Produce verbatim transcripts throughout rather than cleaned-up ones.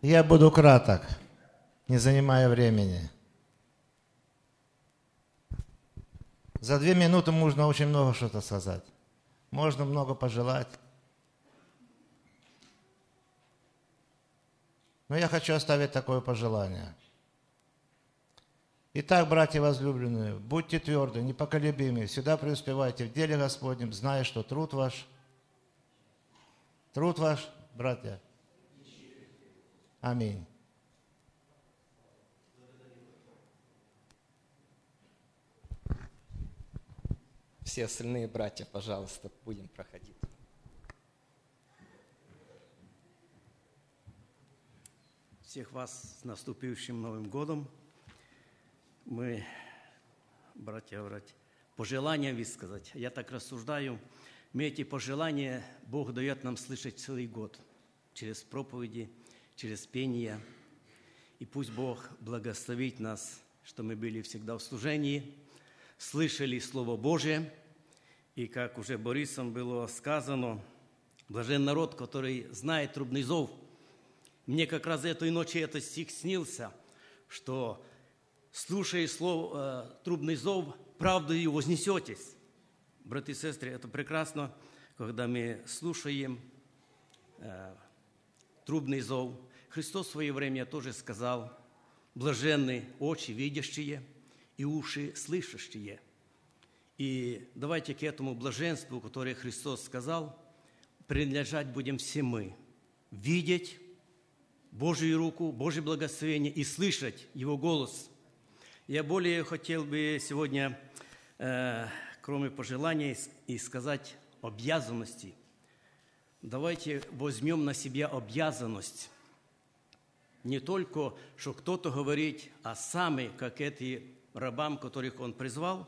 Я буду краток, не занимая времени. За две минуты можно очень много что-то сказать. Можно много пожелать. Но я хочу оставить такое пожелание. Итак, братья возлюбленные, будьте тверды, непоколебимы, всегда преуспевайте в деле Господнем, зная, что труд ваш, труд ваш, братья. Аминь. Все остальные братья, пожалуйста, будем проходить. Всех вас с наступившим Новым годом. Мы, братья, братья, пожелания высказать. Я так рассуждаю. Мы эти пожелания Бог дает нам слышать целый год. Через проповеди, через пение. И пусть Бог благословит нас, что мы были всегда в служении, слышали Слово Божие. И как уже Борисом было сказано, блажен народ, который знает трубный зов. Мне как раз этой ночью этот стих снился, что, слушая слово, э, трубный зов, правдою вознесетесь. Братья и сестры, это прекрасно, когда мы слушаем э, трубный зов. Христос в свое время тоже сказал, блаженны очи видящие и уши слышащие. И давайте к этому блаженству, которое Христос сказал, принадлежать будем все мы. Видеть Божью руку, Божье благословение и слышать Его голос. Я более хотел бы сегодня, э, кроме пожеланий, и сказать обязанности. Давайте возьмем на себя обязанность. Не только, что кто-то говорит, а сами, как эти рабам, которых Он призвал,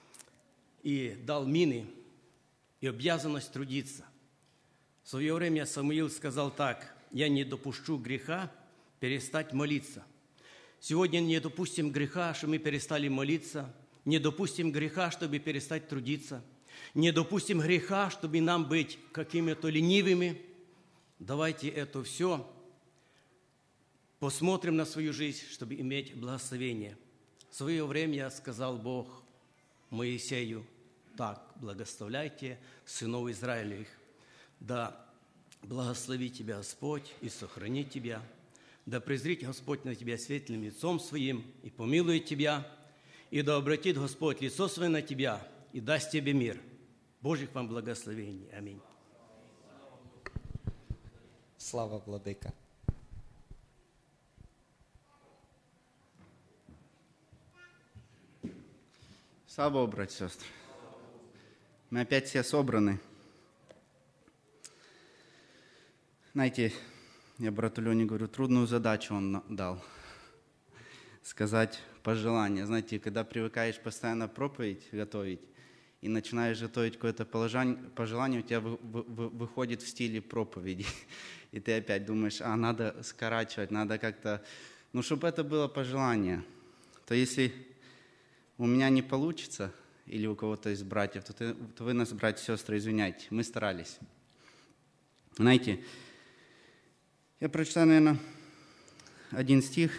и дал мины, и обязанность трудиться. В свое время Самуил сказал так: «Я не допущу греха перестать молиться». Сегодня не допустим греха, чтобы мы перестали молиться, не допустим греха, чтобы перестать трудиться, не допустим греха, чтобы нам быть какими-то ленивыми. Давайте это все посмотрим на свою жизнь, чтобы иметь благословение. В свое время сказал Бог Моисею: «Так, благословляйте сынов Израилевых, да благослови тебя Господь и сохрани тебя, да презрит Господь на тебя светлым лицом своим и помилует тебя, и да обратит Господь лицо свое на тебя и даст тебе мир». Божьих вам благословений. Аминь. Слава, Владыка. Слава Богу, братья и сестры. Мы опять все собраны. Знаете, я брату Лене говорю, трудную задачу он дал. Сказать пожелание. Знаете, когда привыкаешь постоянно проповедь готовить, и начинаешь готовить какое-то пожелание, у тебя выходит в стиле проповеди. И ты опять думаешь, а надо скорачивать, надо как-то... Ну, чтобы это было пожелание, то если у меня не получится, или у кого-то из братьев, то, ты, то вы нас, братья и сестры, извиняйте, мы старались. Знаете, я прочитаю, наверное, один стих,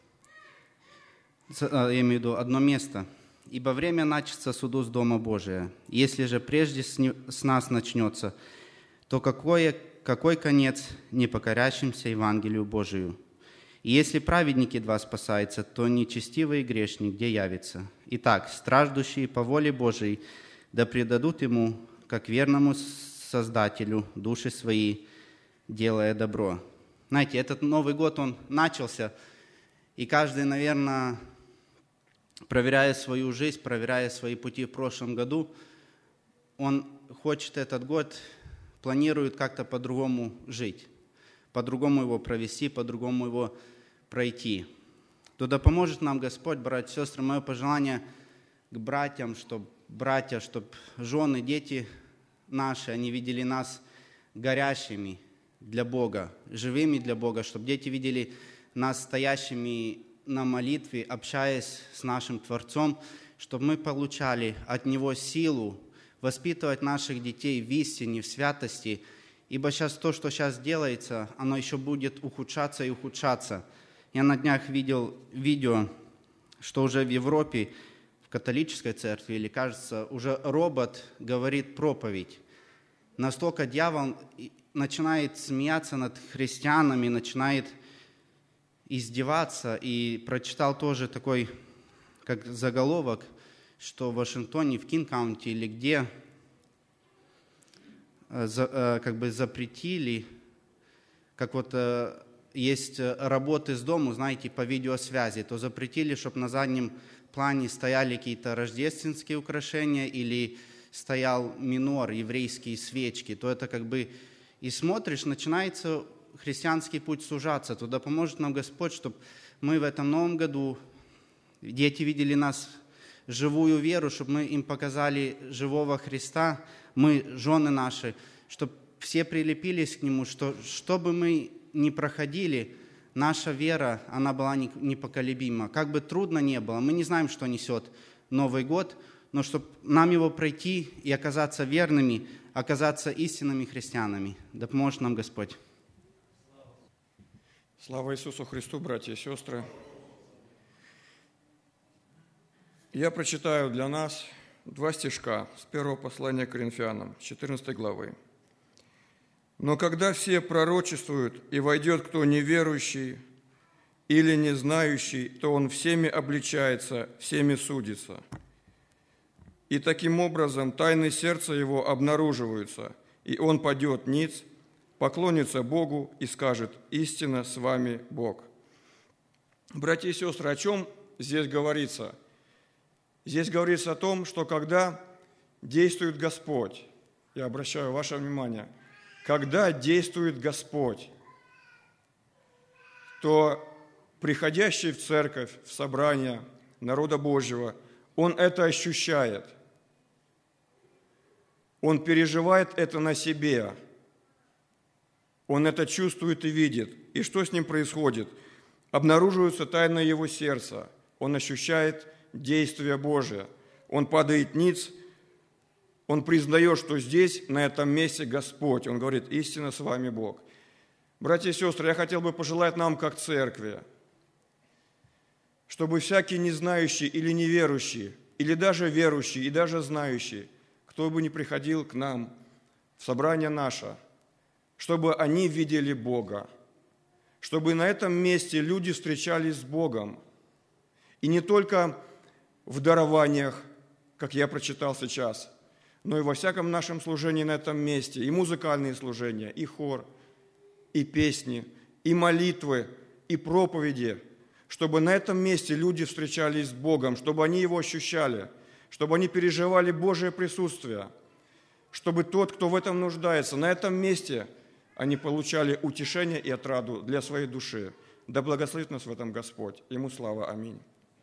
я имею в виду одно место. «Ибо время начаться суду с Дома Божия. Если же прежде с нас начнется, то какой, какой конец непокорящимся Евангелию Божию? И если праведник едва спасается, то нечестивый грешник где явится? Итак, страждущие по воле Божией да предадут Ему, как верному Создателю, души свои, делая добро». Знаете, этот Новый год, он начался, и каждый, наверное, проверяя свою жизнь, проверяя свои пути в прошлом году, он хочет этот год, планирует как-то по-другому жить, по-другому его провести, по-другому его пройти. То да поможет нам Господь, братья и сестры, мое пожелание к братьям, чтобы братья, чтобы жены, дети наши, они видели нас горящими для Бога, живыми для Бога, чтобы дети видели нас стоящими на молитве, общаясь с нашим Творцом, чтобы мы получали от Него силу воспитывать наших детей в истине, в святости Ибо сейчас то, что сейчас делается, оно еще будет ухудшаться и ухудшаться. Я на днях видел видео, что уже в Европе, в католической церкви, или, кажется, уже робот говорит проповедь. Настолько дьявол начинает смеяться над христианами, начинает издеваться. И прочитал тоже такой, как заголовок, что в Вашингтоне, в Кинг-Каунти или где, как бы запретили, как вот есть работы с дому, знаете, по видеосвязи, то запретили, чтобы на заднем плане стояли какие-то рождественские украшения или стоял минор, еврейские свечки, то это как бы и смотришь, начинается христианский путь сужаться. Туда поможет нам Господь, чтобы мы в этом новом году, дети видели нас живую веру, чтобы мы им показали живого Христа, мы, жены наши, чтобы все прилепились к Нему, что, что бы мы ни проходили, наша вера, она была непоколебима. Как бы трудно ни было, мы не знаем, что несет Новый год, но чтобы нам его пройти и оказаться верными, оказаться истинными христианами. Да поможет нам Господь. Слава Иисусу Христу, братья и сестры. Я прочитаю для нас два стишка с первого послания к Коринфянам, четырнадцатой главы. «Но когда все пророчествуют, и войдет кто неверующий или не знающий, то он всеми обличается, всеми судится. И таким образом тайны сердца его обнаруживаются, и он падет ниц, поклонится Богу и скажет: истинно с вами Бог». Братья и сестры, о чем здесь говорится? Здесь говорится о том, что когда действует Господь, я обращаю ваше внимание, когда действует Господь, то приходящий в церковь, в собрание народа Божьего, он это ощущает. Он переживает это на себе. Он это чувствует и видит. И что с ним происходит? Обнаруживаются тайны его сердца. Он ощущает действие Божие. Он падает ниц, он признает, что здесь, на этом месте Господь. Он говорит: истинно с вами Бог. Братья и сестры, я хотел бы пожелать нам, как церкви, чтобы всякий незнающий или неверующий, или даже верующий, и даже знающий, кто бы ни приходил к нам в собрание наше, чтобы они видели Бога, чтобы на этом месте люди встречались с Богом. И не только в дарованиях, как я прочитал сейчас, но и во всяком нашем служении на этом месте, и музыкальные служения, и хор, и песни, и молитвы, и проповеди, чтобы на этом месте люди встречались с Богом, чтобы они Его ощущали, чтобы они переживали Божие присутствие, чтобы тот, кто в этом нуждается, на этом месте они получали утешение и отраду для своей души. Да благословит нас в этом Господь. Ему слава. Аминь.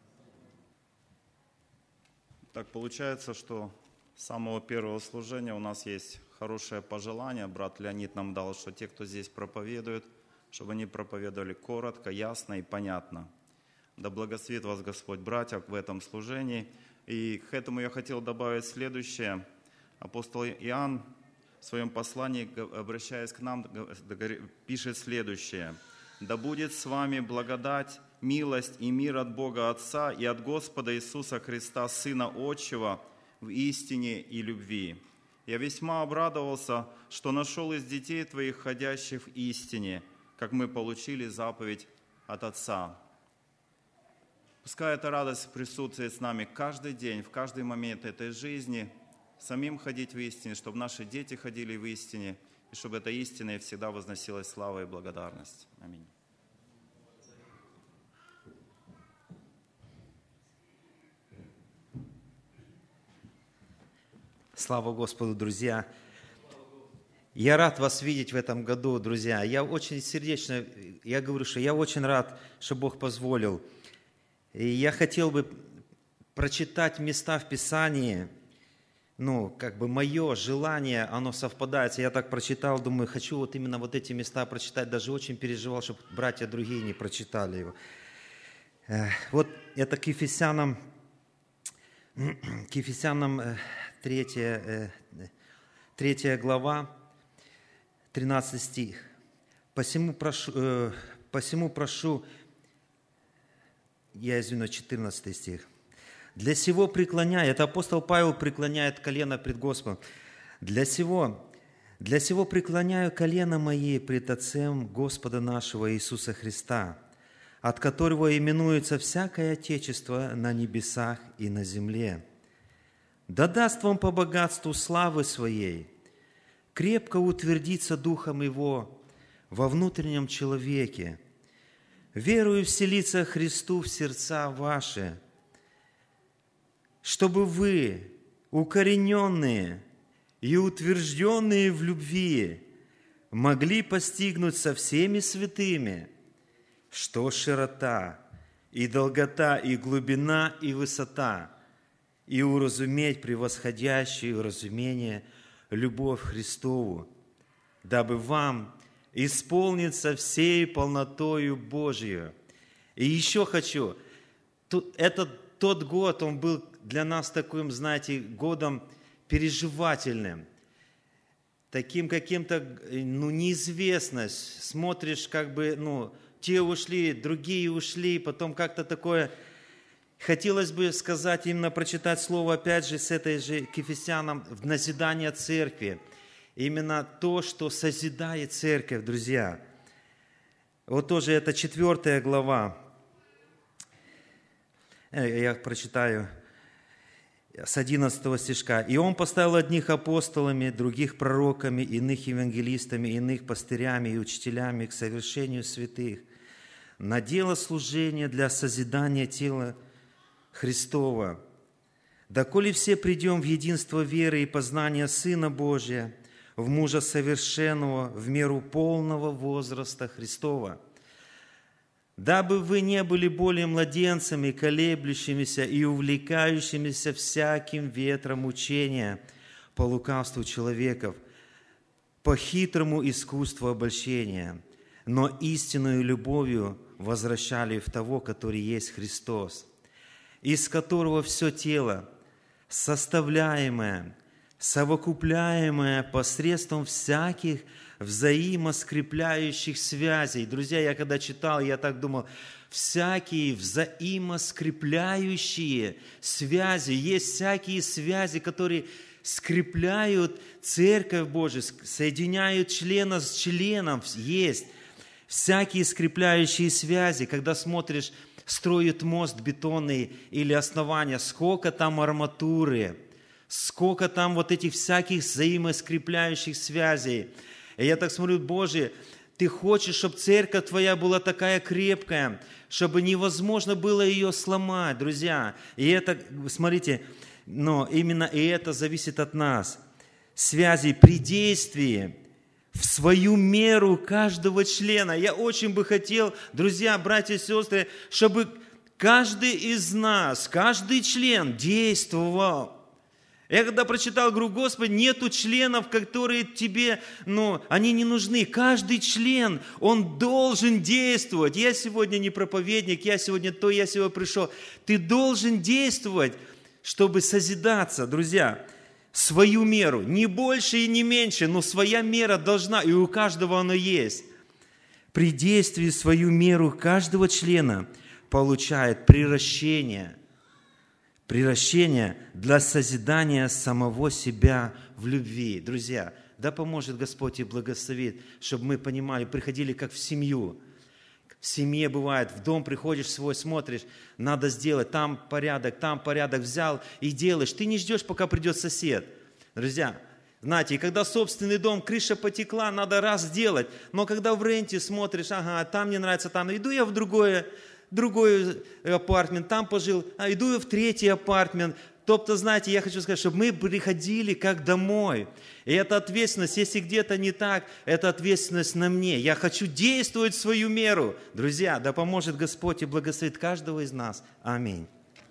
Так получается, что с самого первого служения у нас есть хорошее пожелание. Брат Леонид нам дал, что те, кто здесь проповедует, чтобы они проповедовали коротко, ясно и понятно. Да благословит вас Господь, братья, в этом служении. И к этому я хотел добавить следующее. Апостол Иоанн в своем послании, обращаясь к нам, пишет следующее. «Да будет с вами благодать, милость и мир от Бога Отца и от Господа Иисуса Христа, Сына Отчего, в истине и любви. Я весьма обрадовался, что нашел из детей твоих ходящих в истине, как мы получили заповедь от Отца». Пускай эта радость присутствует с нами каждый день, в каждый момент этой жизни, самим ходить в истине, чтобы наши дети ходили в истине, и чтобы эта истина всегда возносилась слава и благодарность. Аминь. Слава Господу, друзья! Я рад вас видеть в этом году, друзья. Я очень сердечно, я говорю, что я очень рад, что Бог позволил. И я хотел бы прочитать места в Писании, ну, как бы мое желание, оно совпадает. Я так прочитал, думаю, хочу вот именно вот эти места прочитать. Даже очень переживал, чтобы братья другие не прочитали его. Вот это к Ефесянам, к Ефесянам третья, третья глава. тринадцатый стих. «Посему прошу, э, посему прошу...» Я извиняюсь, четырнадцатый стих. «Для сего преклоняя...» Это апостол Павел преклоняет колено пред Господом. «Для сего, для сего преклоняю колено мои пред Отцем Господа нашего Иисуса Христа, от которого именуется всякое отечество на небесах и на земле. Да даст вам по богатству славы Своей крепко утвердиться Духом Его во внутреннем человеке, верую вселиться Христу в сердца ваши, чтобы вы, укорененные и утвержденные в любви, могли постигнуть со всеми святыми, что широта, и долгота, и глубина, и высота, и уразуметь превосходящее разумение любовь Христову, дабы вам исполниться всей полнотою Божию». И еще хочу, этот тот год, он был для нас таким, знаете, годом переживательным, таким каким-то, ну, неизвестность. Смотришь, как бы, ну, те ушли, другие ушли, потом как-то такое... Хотелось бы сказать, именно прочитать слово, опять же, с этой же к Ефесянам, в назидание церкви. Именно то, что созидает церковь, друзья. Вот тоже это четвертая глава. Я прочитаю с одиннадцатого стишка. «И он поставил одних апостолами, других пророками, иных евангелистами, иных пастырями и учителями к совершению святых, на дело служения для созидания тела Христова. Доколе все придем в единство веры и познания Сына Божия, в мужа совершенного, в меру полного возраста Христова, дабы вы не были более младенцами, колеблющимися и увлекающимися всяким ветром учения по лукавству человеков, по хитрому искусству обольщения, но истинную любовью возвращали в того, который есть Христос, из которого все тело, составляемое, совокупляемое посредством всяких взаимоскрепляющих связей». Друзья, я когда читал, я так думал, всякие взаимоскрепляющие связи, есть всякие связи, которые скрепляют Церковь Божию, соединяют члена с членом, есть всякие скрепляющие связи, когда смотришь, строят мост бетонный или основание, сколько там арматуры, сколько там вот этих всяких взаимоскрепляющих связей. И я так смотрю, Боже, Ты хочешь, чтобы церковь Твоя была такая крепкая, чтобы невозможно было ее сломать, друзья. И это, смотрите, но именно и это зависит от нас. Связи при действии в свою меру каждого члена. Я очень бы хотел, друзья, братья и сестры, чтобы каждый из нас, каждый член действовал. Я когда прочитал, говорю, Господи, нету членов, которые тебе, ну, они не нужны. Каждый член, он должен действовать. Я сегодня не проповедник, я сегодня то, я сегодня пришел. Ты должен действовать, чтобы созидаться, друзья. Свою меру, не больше и не меньше, но своя мера должна, и у каждого она есть. При действии свою меру каждого члена получает приращение, приращение для созидания самого себя в любви. Друзья, да поможет Господь и благословит, чтобы мы понимали, приходили как в семью. В семье бывает, в дом приходишь свой, смотришь, надо сделать, там порядок, там порядок, взял и делаешь. Ты не ждешь, пока придет сосед. Друзья, знаете, и когда собственный дом, крыша потекла, надо раз сделать. Но когда в ренте смотришь, ага, там не нравится, там, иду я в другое, другой апартмент, там пожил, а иду я в третий апартмент. Тобто, знаете, я хочу сказать, чтобы мы приходили как домой. И эта ответственность, если где-то не так, это ответственность на мне. Я хочу действовать в свою меру. Друзья, да поможет Господь и благословит каждого из нас. Аминь.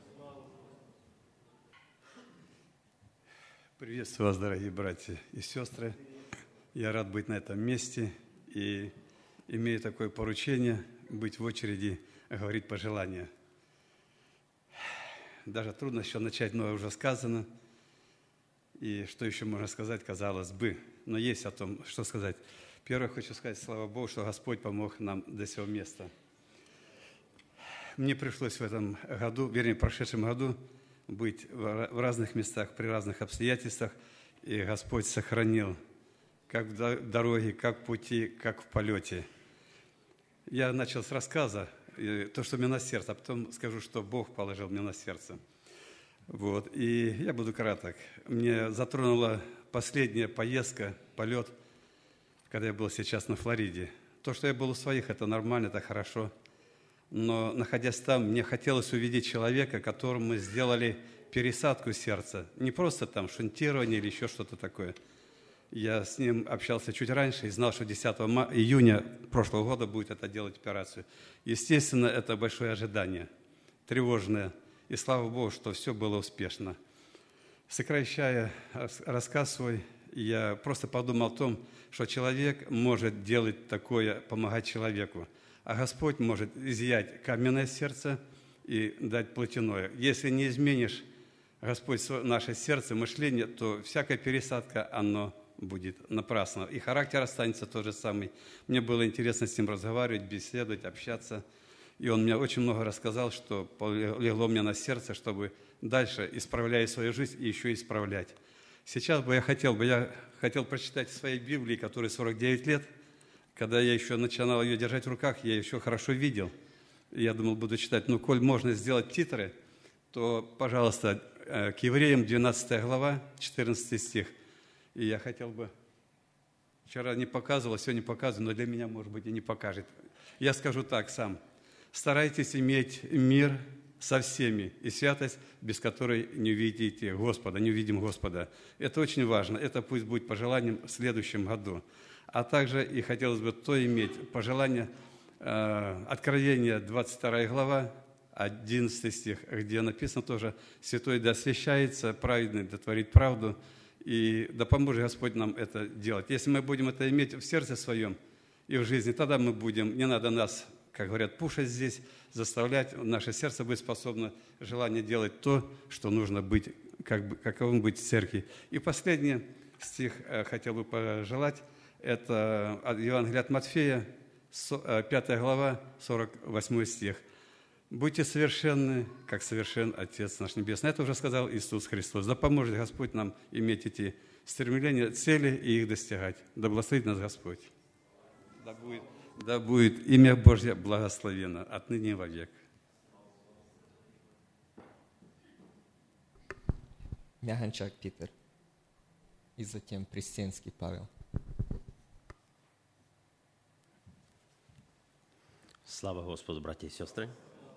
Приветствую вас, дорогие братья и сестры. Я рад быть на этом месте и имею такое поручение быть в очереди, говорить пожелания. Даже трудно еще начать, многое уже сказано. И что еще можно сказать, казалось бы. Но есть о том, что сказать. Первое, хочу сказать, слава Богу, что Господь помог нам до сего места. Мне пришлось в этом году, вернее, в прошедшем году, быть в разных местах, при разных обстоятельствах, и Господь сохранил, как в дороге, как в пути, как в полете. Я начал с рассказа, то, что мне на сердце, а потом скажу, что Бог положил мне на сердце. Вот. И я буду краток. Мне затронула последняя поездка, полет, когда я был сейчас на Флориде. То, что я был у своих, это нормально, это хорошо. Но, находясь там, мне хотелось увидеть человека, которому мы сделали пересадку сердца. Не просто там шунтирование или еще что-то такое. Я с ним общался чуть раньше и знал, что десятого июня прошлого года будет это делать операцию. Естественно, это большое ожидание, тревожное. И слава Богу, что все было успешно. Сокращая рассказ свой, я просто подумал о том, что человек может делать такое, помогать человеку, а Господь может изъять каменное сердце и дать плотяное. Если не изменишь, Господь, наше сердце, мышление, то всякая пересадка, оно будет напрасно. И характер останется тот же самый. Мне было интересно с ним разговаривать, беседовать, общаться. И он мне очень много рассказал, что легло мне на сердце, чтобы дальше, исправляя свою жизнь, и еще исправлять. Сейчас бы я хотел бы, я хотел прочитать в своей Библии, которой сорок девять лет, когда я еще начинал ее держать в руках, я еще хорошо видел. Я думал, буду читать. Но коль можно сделать титры, то, пожалуйста, к Евреям, двенадцатая глава, четырнадцатый стих. И я хотел бы... Вчера не показывал, сегодня показываю, но для меня, может быть, и не покажет. Я скажу так сам. Старайтесь иметь мир со всеми и святость, без которой не увидите Господа, не увидим Господа. Это очень важно. Это пусть будет пожеланием в следующем году. А также и хотелось бы то иметь пожелание, э, Откровение, двадцать вторая глава, одиннадцатый стих, где написано тоже: «Святой да освящается, праведный да творит правду, и да поможет Господь нам это делать». Если мы будем это иметь в сердце своем и в жизни, тогда мы будем, не надо нас, как говорят, пушить здесь, заставлять, наше сердце будет способно, желание делать то, что нужно быть, как бы, каковым быть в церкви. И последний стих хотел бы пожелать, это Евангелие от Матфея, пятая глава, сорок восьмой стих. «Будьте совершенны, как совершен Отец наш Небесный». Это уже сказал Иисус Христос. Да поможет Господь нам иметь эти стремления, цели и их достигать. Да благословит нас Господь. Да будет, да будет имя Божье благословено отныне и вовек. Мяганчак Питер. И затем Пристенский Павел. Слава Господу, братья и сестры!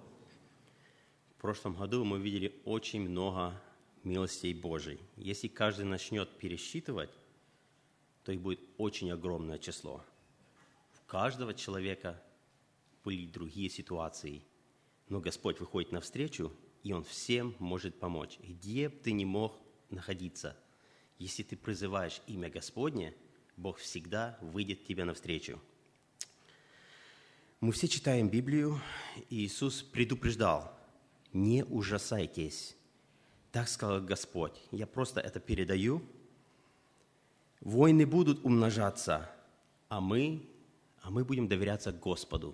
В прошлом году мы видели очень много милостей Божьей. Если каждый начнет пересчитывать, то их будет очень огромное число. У каждого человека были другие ситуации, но Господь выходит навстречу, и Он всем может помочь. Где бы ты ни мог находиться, если ты призываешь имя Господне, Бог всегда выйдет тебе навстречу. Мы все читаем Библию, и Иисус предупреждал: «Не ужасайтесь». Так сказал Господь. Я просто это передаю. Войны будут умножаться, а мы, а мы будем доверяться Господу.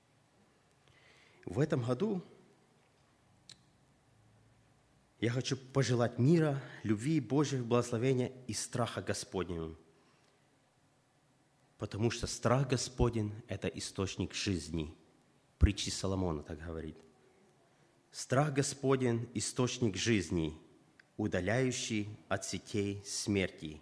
В этом году я хочу пожелать мира, любви, Божьих благословения и страха Господнего. Потому что страх Господень – это источник жизни. Притчи Соломона так говорит. Страх Господень – источник жизни, удаляющий от сетей смерти.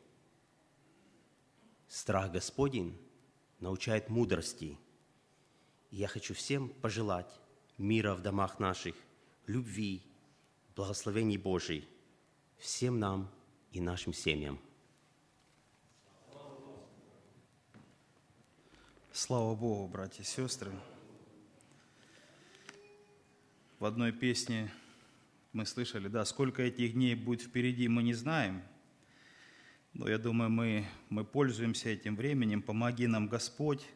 Страх Господень научает мудрости. И я хочу всем пожелать мира в домах наших, любви, благословений Божьих, всем нам и нашим семьям. Слава Богу, братья и сестры! В одной песне мы слышали, да, сколько этих дней будет впереди, мы не знаем. Но я думаю, мы, мы пользуемся этим временем. Помоги нам, Господь,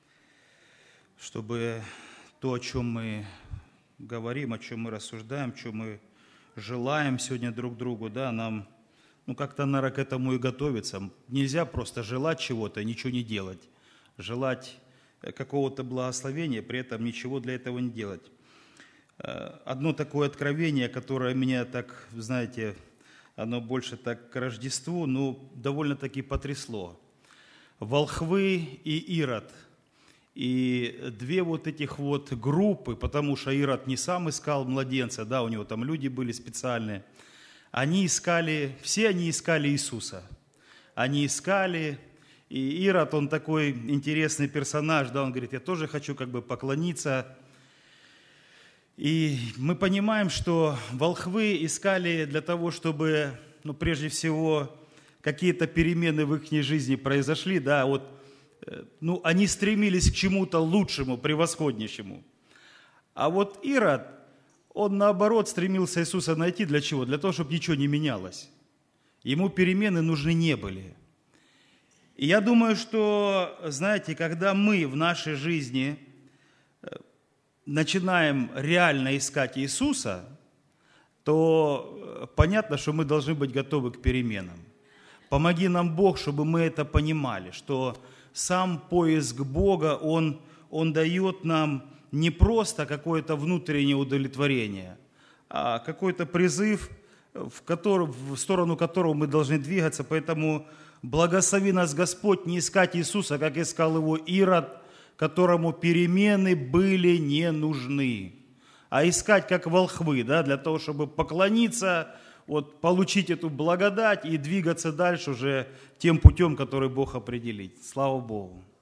чтобы то, о чем мы говорим, о чем мы рассуждаем, о чем мы желаем сегодня друг другу, да, нам, ну, как-то, наверное, к этому и готовиться. Нельзя просто желать чего-то и ничего не делать. желать какого-то благословения, при этом ничего для этого не делать. Одно такое откровение, которое меня так, знаете, оно больше так к Рождеству, но довольно-таки потрясло. Волхвы и Ирод. И две вот этих вот группы, потому что Ирод не сам искал младенца, да, у него там люди были специальные, они искали, все они искали Иисуса. Они искали, и Ирод, он такой интересный персонаж, да, он говорит, я тоже хочу как бы поклониться. И мы понимаем, что волхвы искали для того, чтобы, ну, прежде всего, какие-то перемены в их жизни произошли, да, вот, ну, они стремились к чему-то лучшему, превосходнейшему. А вот Ирод, он наоборот стремился Иисуса найти для чего? Для того, чтобы ничего не менялось. Ему перемены нужны не были. И я думаю, что, знаете, когда мы в нашей жизни начинаем реально искать Иисуса, то понятно, что мы должны быть готовы к переменам. Помоги нам, Бог, чтобы мы это понимали, что сам поиск Бога, он, он дает нам не просто какое-то внутреннее удовлетворение, а какой-то призыв, в, который, в сторону которого мы должны двигаться. Поэтому благослови нас, Господь, не искать Иисуса, как искал его Ирод, которому перемены были не нужны, а искать как волхвы, да, для того, чтобы поклониться, вот, получить эту благодать и двигаться дальше уже тем путем, который Бог определит. Слава Богу!